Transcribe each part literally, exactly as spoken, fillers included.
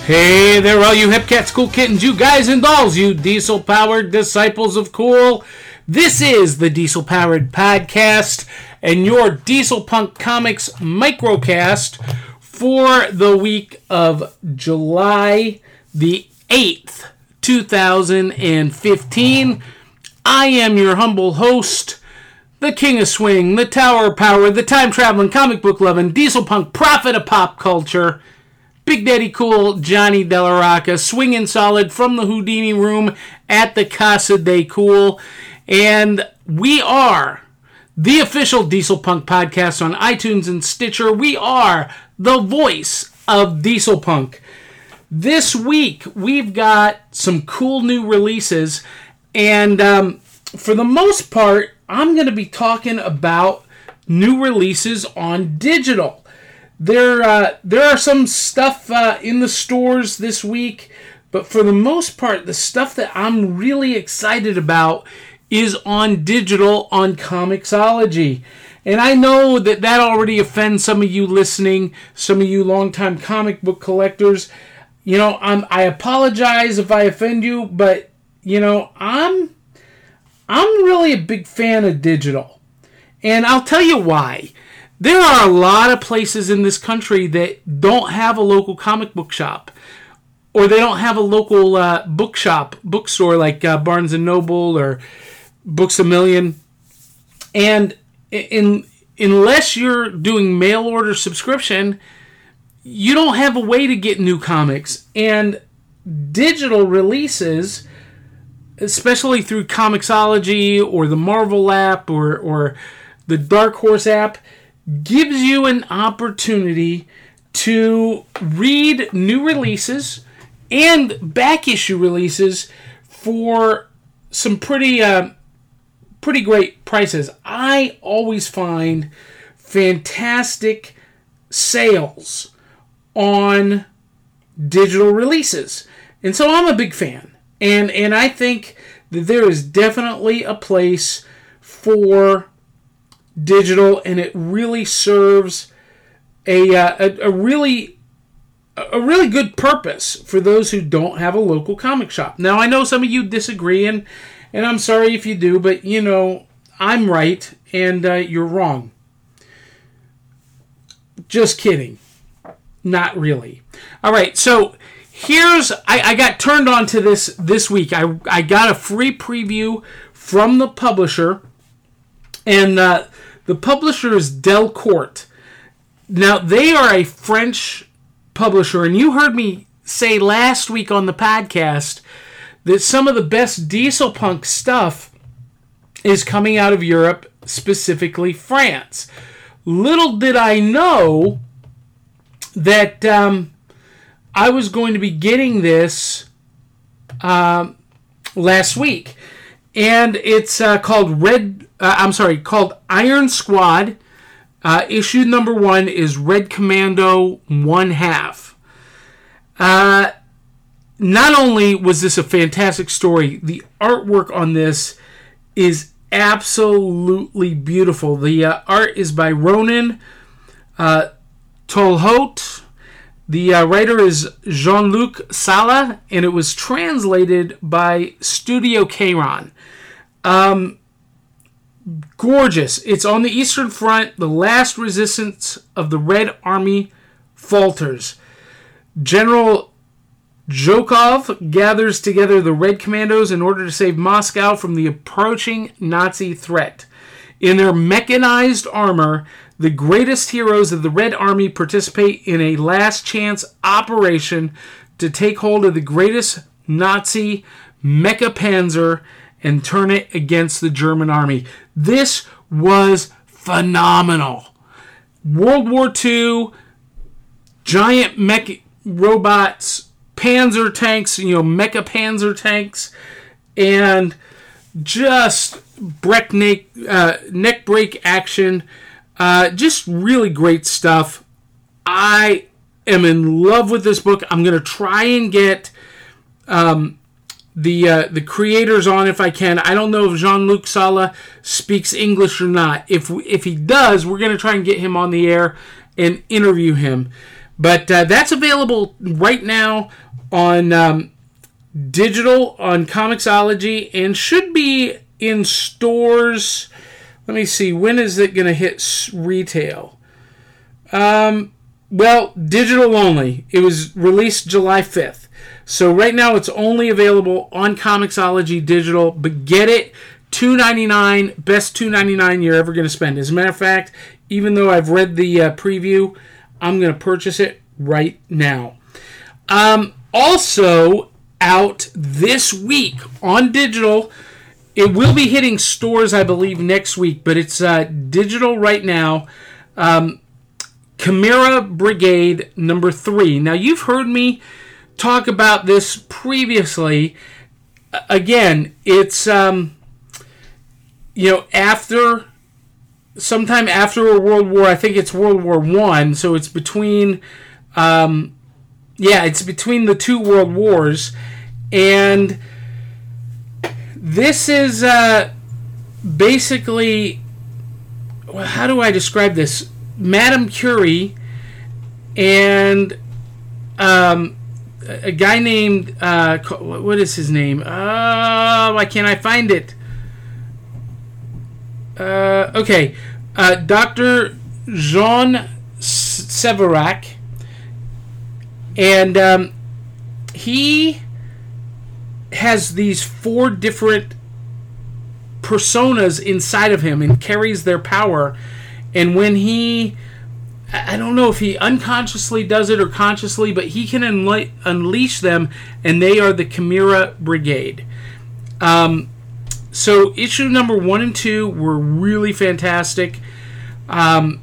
Hey there, all you hip cats, cool kittens, you guys and dolls, you diesel-powered disciples of cool. This is the Diesel-Powered Podcast and your Diesel Punk Comics microcast for the week of July the eighth, two thousand fifteen. I am your humble host, the King of Swing, the Tower of Power, the time-traveling, comic book-loving, diesel punk prophet of pop culture, Big Daddy Cool, Johnny Della Rocca, swinging solid from the Houdini room at the Casa de Cool. And we are the official Diesel Punk podcast on iTunes and Stitcher. We are the voice of Diesel Punk. This week, we've got some cool new releases. And um, for the most part, I'm going to be talking about new releases on digital. There, uh, there are some stuff uh, in the stores this week, but for the most part, the stuff that I'm really excited about is on digital on Comixology. And I know that that already offends some of you listening, some of you longtime comic book collectors. You know, I'm, I apologize if I offend you, but, you know, I'm, I'm really a big fan of digital. And I'll tell you why. There are a lot of places in this country that don't have a local comic book shop, or they don't have a local uh, bookshop, bookstore like uh, Barnes and Noble or Books A Million. And in, unless you're doing mail order subscription, you don't have a way to get new comics. And digital releases, especially through Comixology or the Marvel app or, or the Dark Horse app, gives you an opportunity to read new releases and back issue releases for some pretty uh, pretty great prices. I always find fantastic sales on digital releases, and so I'm a big fan. And and I think that there is definitely a place for digital, and it really serves a, uh, a a really a really good purpose for those who don't have a local comic shop. Now, I know some of you disagree, and and I'm sorry if you do, but you know I'm right and uh, you're wrong. Just kidding, not really. All right, so here's I, I got turned on to this this week. I I got a free preview from the publisher. And uh, the publisher is Delcourt. Now, they are a French publisher, and you heard me say last week on the podcast that some of the best diesel punk stuff is coming out of Europe, specifically France. Little did I know that um, I was going to be getting this um, last week. And it's uh, called Red... Uh, I'm sorry, called Iron Squad. Uh, issue number one is Red Commando One Half. Uh, not only was this a fantastic story, the artwork on this is absolutely beautiful. The uh, art is by Ronan uh, Tolhot. The uh, writer is Jean-Luc Sala, and it was translated by Studio Kayron. Um... Gorgeous. It's on the Eastern Front. The last resistance of the Red Army falters. General Zhukov gathers together the Red Commandos in order to save Moscow from the approaching Nazi threat. In their mechanized armor, the greatest heroes of the Red Army participate in a last-chance operation to take hold of the greatest Nazi mecha panzer and turn it against the German army. This was phenomenal. World War Two, giant mech robots, panzer tanks, you know, mecha panzer tanks, and just breakneck, uh, neck break action. Uh, just really great stuff. I am in love with this book. I'm going to try and get um, the uh, the creators on if I can. I don't know if Jean-Luc Sala speaks English or not. If if he does, we're going to try and get him on the air and interview him. But uh, that's available right now on um, digital, on Comixology, and should be in stores. Let me see. When is it going to hit retail? Um, well, digital only. It was released July fifth. So right now it's only available on Comixology digital, but get it. two ninety-nine, best two ninety-nine you're ever going to spend. As a matter of fact, even though I've read the uh, preview, I'm going to purchase it right now. Um, also, out this week on digital, it will be hitting stores, I believe, next week, but it's uh, digital right now. Um, Chimera Brigade number three. Now, you've heard me talk about this previously. Again, it's, um, you know, after, sometime after a World War, I think it's World War One, so it's between, um, yeah, it's between the two World Wars, and this is uh, basically, well, how do I describe this? Madame Curie and um, a guy named, uh, what is his name? Oh, why can't I find it? Uh, okay, uh, Doctor Jean Severac, and um, he has these four different personas inside of him and carries their power. And when he, I don't know if he unconsciously does it or consciously, but he can unle- unleash them, and they are the Chimera Brigade. Um, so issue number one and two were really fantastic. Um,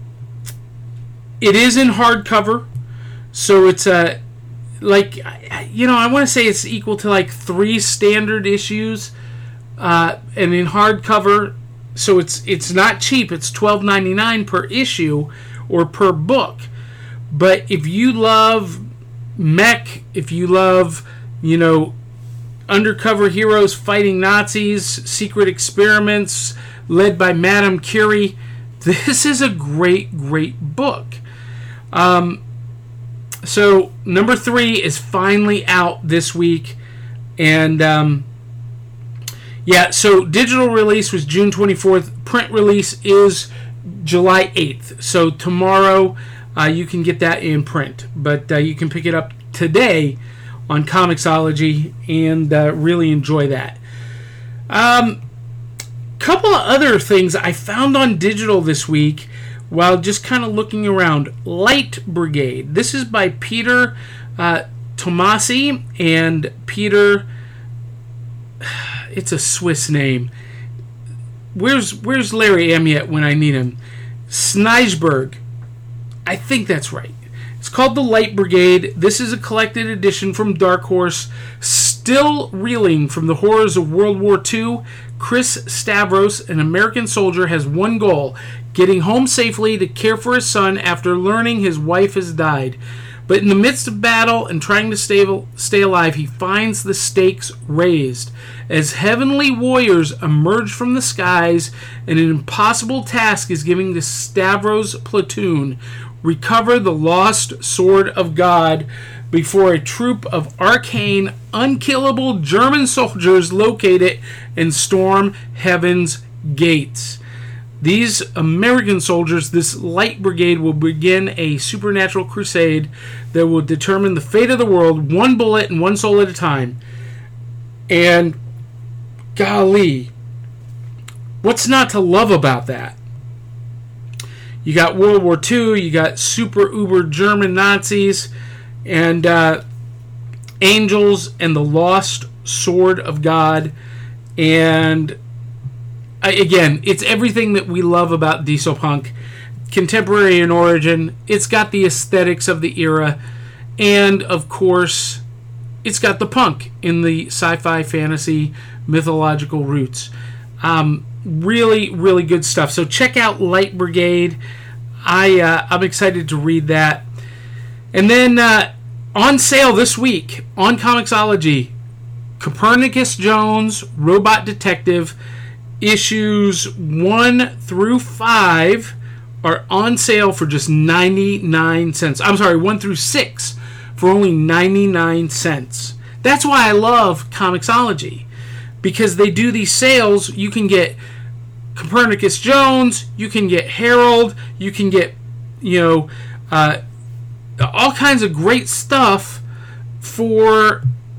it is in hardcover, so it's a, like, you know, I want to say it's equal to like three standard issues, uh, and in hardcover. So it's it's not cheap. It's twelve ninety-nine per issue or per book. But if you love mech, if you love, you know, undercover heroes fighting Nazis, secret experiments led by Madame Curie, this is a great, great book. Um, so number three is finally out this week, and um, yeah, so digital release was June twenty-fourth. Print release is July eighth. So tomorrow uh, you can get that in print. But uh, you can pick it up today on Comixology and uh, really enjoy that. Um, couple of other things I found on digital this week while just kind of looking around. Light Brigade. This is by Peter uh, Tomasi and Peter... It's a Swiss name. Where's where's Larry Amiet when I need him? Sneijberg. I think that's right. It's called The Light Brigade. This is a collected edition from Dark Horse. Still reeling from the horrors of World War Two, Chris Stavros, an American soldier, has one goal: getting home safely to care for his son after learning his wife has died. But in the midst of battle and trying to stay, stay alive, he finds the stakes raised. As heavenly warriors emerge from the skies, and an impossible task is given to Stavros' platoon: recover the lost sword of God before a troop of arcane, unkillable German soldiers locate it and storm heaven's gates. These American soldiers, this Light Brigade, will begin a supernatural crusade that will determine the fate of the world, one bullet and one soul at a time. And, golly, what's not to love about that? You got World War Two, you got super uber German Nazis, and uh, angels and the lost sword of God, and... Again, it's everything that we love about Diesel Punk. Contemporary in origin. It's got the aesthetics of the era. And, of course, it's got the punk in the sci-fi, fantasy, mythological roots. Um, really, really good stuff. So check out Light Brigade. I, uh, I'm excited to read that. And then, uh, on sale this week on Comixology, Copernicus Jones, Robot Detective, issues one through five are on sale for just ninety-nine cents. I'm sorry, one through six for only ninety-nine cents. That's why I love Comixology, because they do these sales. You can get Copernicus Jones, you can get Harold, you can get, you know, uh, all kinds of great stuff for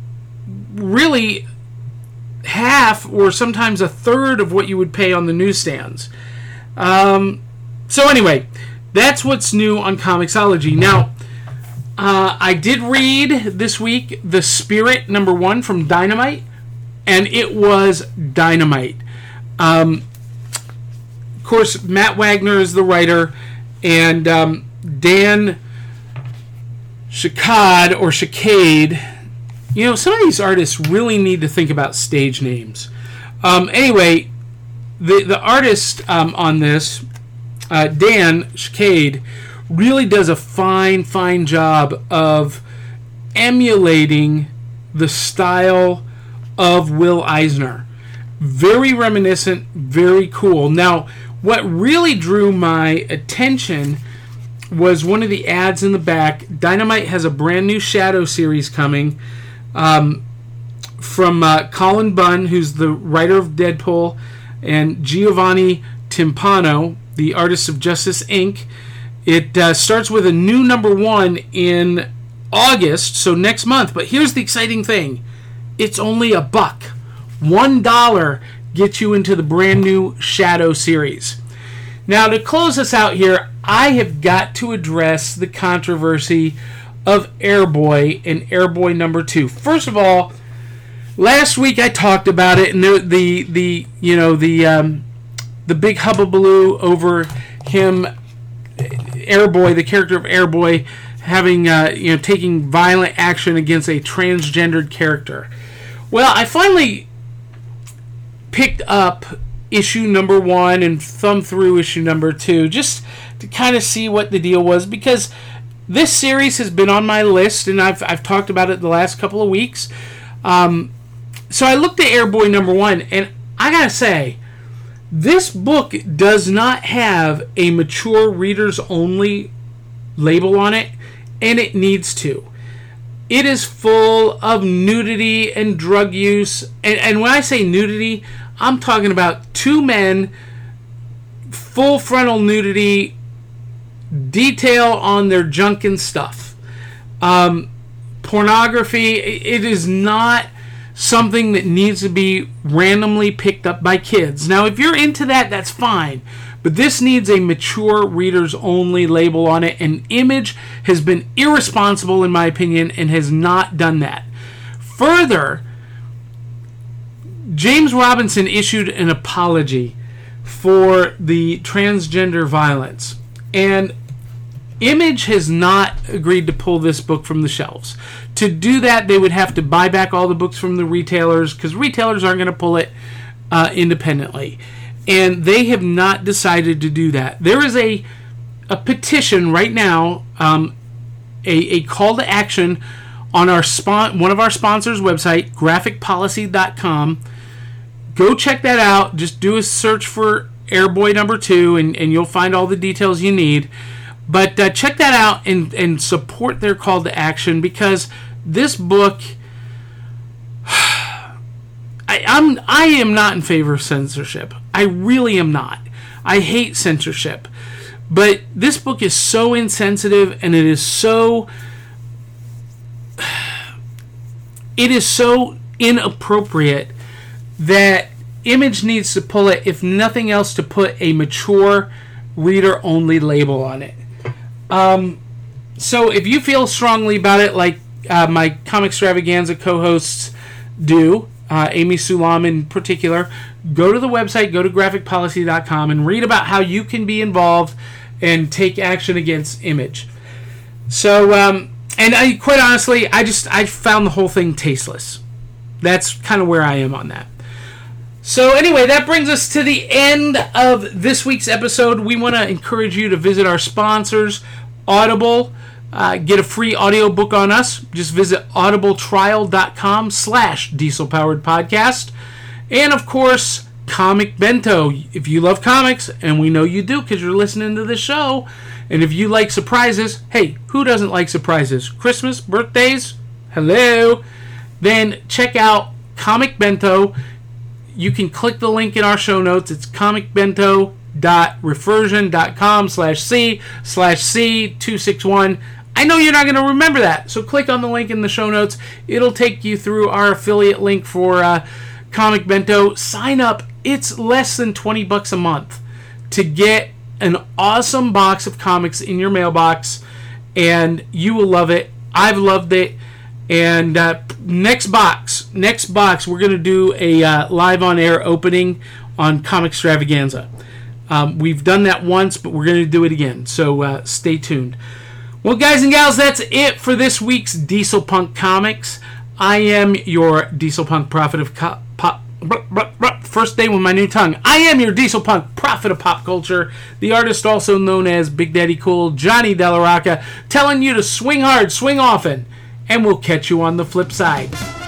really half or sometimes a third of what you would pay on the newsstands. Um, so anyway, that's what's new on Comixology. Now, uh, I did read this week The Spirit number one from Dynamite, and it was dynamite. Um, of course, Matt Wagner is the writer, and um, Dan Chicade or Chicade. You know, some of these artists really need to think about stage names. Um, anyway, the the artist um, on this, uh, Dan Chicade, really does a fine, fine job of emulating the style of Will Eisner. Very reminiscent, very cool. Now, what really drew my attention was one of the ads in the back. Dynamite has a brand new Shadow series coming. Um, from uh, Colin Bunn, who's the writer of Deadpool, and Giovanni Timpano, the artist of Justice Incorporated. It uh, starts with a new number one in August, so next month. But here's the exciting thing. It's only a buck. One dollar gets you into the brand new Shadow series. Now, to close us out here, I have got to address the controversy of Airboy and Airboy number two. First of all, last week I talked about it, and the the, the you know the um, the big hubbubaloo over him, Airboy, the character of Airboy, having uh, you know taking violent action against a transgendered character. Well, I finally picked up issue number one and thumbed through issue number two just to kind of see what the deal was, because this series has been on my list, and I've I've talked about it the last couple of weeks. Um, so I looked at Airboy number one, and I gotta say, this book does not have a mature readers only label on it, and it needs to. It is full of nudity and drug use, and, and when I say nudity, I'm talking about two men, full frontal nudity, detail on their junk and stuff. Um, pornography, it is not something that needs to be randomly picked up by kids. Now, if you're into that, that's fine. But this needs a mature readers only label on it, and Image has been irresponsible, in my opinion, and has not done that. Further, James Robinson issued an apology for the transgender violence, and Image has not agreed to pull this book from the shelves. To do that, they would have to buy back all the books from the retailers, because retailers aren't going to pull it uh, independently. And they have not decided to do that. There is a a petition right now, um, a, a call to action on our spon- one of our sponsors' website, graphic policy dot com. Go check that out. Just do a search for Airboy number two, and, and you'll find all the details you need. But uh, check that out and, and support their call to action, because this book, I, I'm I am not in favor of censorship. I really am not. I hate censorship. But this book is so insensitive, and it is so it is so inappropriate that Image needs to pull it, if nothing else, to put a mature reader-only label on it. Um, so if you feel strongly about it, like uh, my Comic Extravaganza co-hosts do, uh, Amy Sulam in particular, go to the website, go to graphic policy dot com, and read about how you can be involved and take action against Image. So, um, and I, quite honestly, I just I found the whole thing tasteless. That's kind of where I am on that. So anyway, that brings us to the end of this week's episode. We want to encourage you to visit our sponsors, Audible. Uh, get a free audiobook on us. Just visit audibletrial dot com slash diesel powered podcast. And of course, Comic Bento. If you love comics, and we know you do because you're listening to this show, and if you like surprises, hey, who doesn't like surprises? Christmas, birthdays, hello. Then check out Comic Bento. You can click the link in our show notes. It's comicbento.reversion.com slash C slash C261. I know you're not going to remember that, so click on the link in the show notes. It'll take you through our affiliate link for uh, Comic Bento. Sign up. It's less than twenty bucks a month to get an awesome box of comics in your mailbox, and you will love it. I've loved it. And uh, next box, next box, we're going to do a uh, live on air opening on Comic Extravaganza. Um, we've done that once, but we're going to do it again. So uh, stay tuned. Well, guys and gals, that's it for this week's Diesel Punk Comics. I am your Diesel Punk Prophet of co- Pop. First day with my new tongue. I am your Diesel Punk Prophet of Pop Culture, the artist also known as Big Daddy Cool, Johnny Della Rocca, telling you to swing hard, swing often, and we'll catch you on the flip side.